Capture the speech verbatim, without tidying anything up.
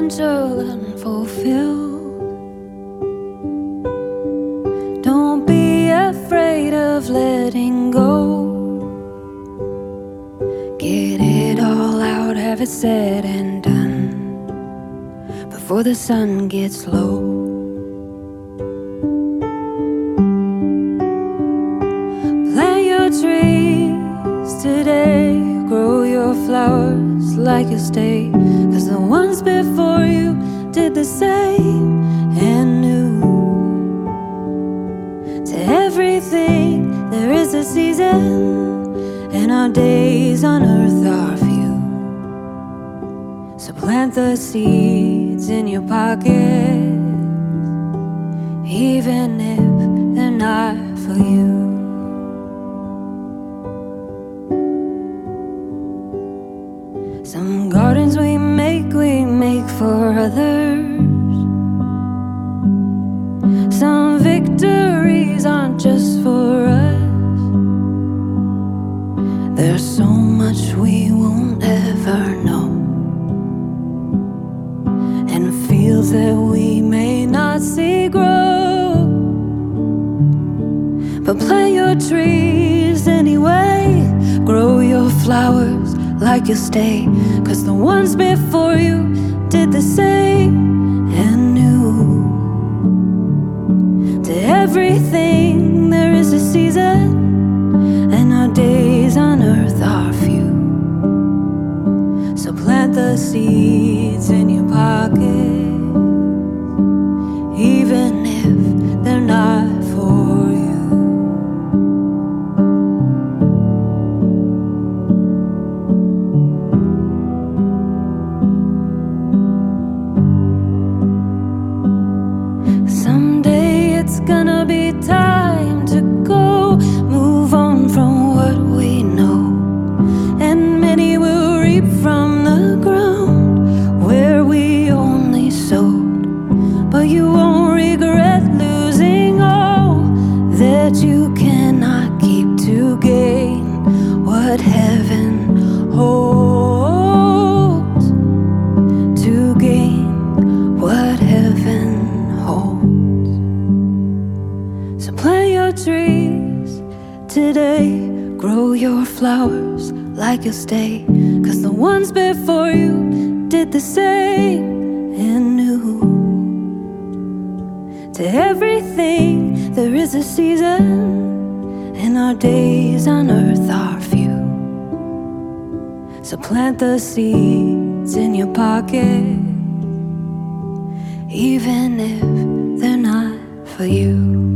potential unfulfilled. Don't be afraid of letting go. Get it all out, have it said and done before the sun gets low. Plant your trees today, grow your flowers like you stay, 'cause the ones before you did the same and knew. To everything there is a season, and our days on earth are few. So plant the seeds in your pocket, even if they're not for you. Some gardens we make, we make for others. Some victories aren't just for us. There's so much we won't ever know, and fields that we may not see grow. But plant your trees anyway, grow your flowers like you stay, 'cause the ones before you did the same and knew. To everything there is a season, and our days on earth are few. So plant the seeds in your pocket, even if they're not for you. Someday it's gonna be time to go, move on from what we know, and many will reap from the ground where we only sowed. But you won't regret losing all that you cannot keep to gain what heaven holds, to gain what heaven holds. So plant your trees today, grow your flowers like you stay, 'cause the ones before you did the same and knew. To everything there is a season, and our days on earth are few. So plant the seeds in your pocket, even if they're not for you.